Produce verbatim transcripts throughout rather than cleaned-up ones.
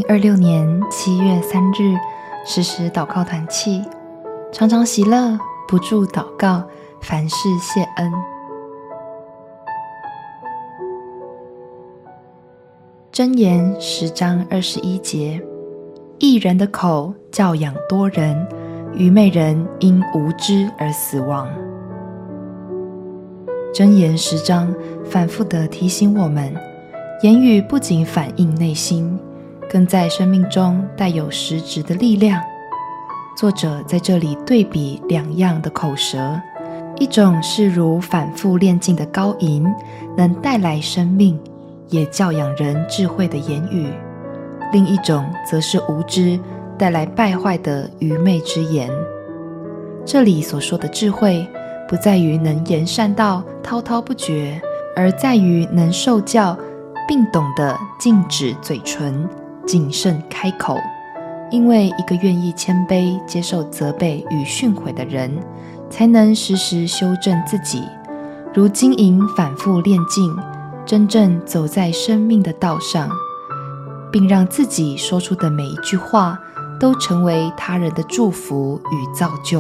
二六年七月三日，时时祷告团契，常常喜乐，不住祷告，凡事谢恩。箴言十章二十一节，义人的口教养多人，愚昧人因无知而死亡。箴言十章反复地提醒我们，言语不仅反映内心，更在生命中带有实质的力量。作者在这里对比两样的口舌，一种是如反复练尽的高银，能带来生命，也教养人智慧的言语；另一种则是无知，带来败坏的愚昧之言。这里所说的智慧，不在于能言善道、滔滔不绝，而在于能受教，并懂得禁止嘴唇，谨慎开口。因为一个愿意谦卑接受责备与训诲的人，才能时时修正自己，如金银反复练尽，真正走在生命的道上，并让自己说出的每一句话都成为他人的祝福与造就。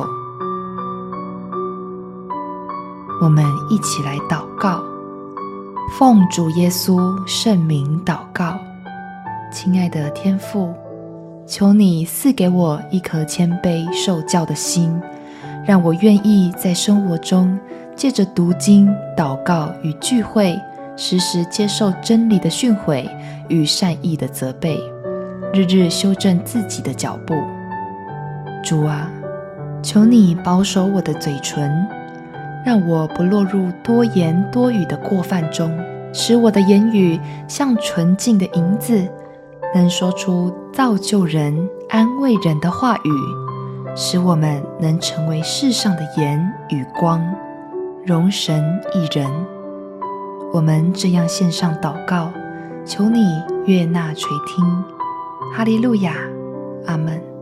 我们一起来祷告。奉主耶稣圣名祷告，亲爱的天父，求你赐给我一颗谦卑受教的心，让我愿意在生活中借着读经、祷告与聚会，时时接受真理的训诲与善意的责备，日日修正自己的脚步。主啊，求你保守我的嘴唇，让我不落入多言多语的过犯中，使我的言语像纯净的银子，能说出造就人、安慰人的话语，使我们能成为世上的盐与光，荣神益人。我们这样献上祷告，求你悦纳垂听。哈利路亚，阿们。